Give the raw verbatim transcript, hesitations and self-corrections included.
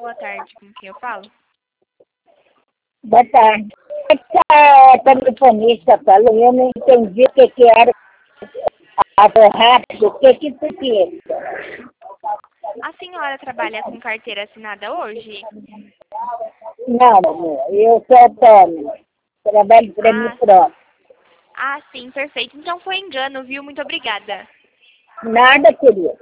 Boa tarde, com quem eu falo? Boa tarde. Essa telefonista falou, eu não entendi o que, que era a rápido, o que que significa. A senhora trabalha com carteira assinada hoje? Não, amor, eu sou autônoma, trabalho para mim Ah, próprio. ah, sim, perfeito. Então foi engano, viu? Muito obrigada. Nada, querido.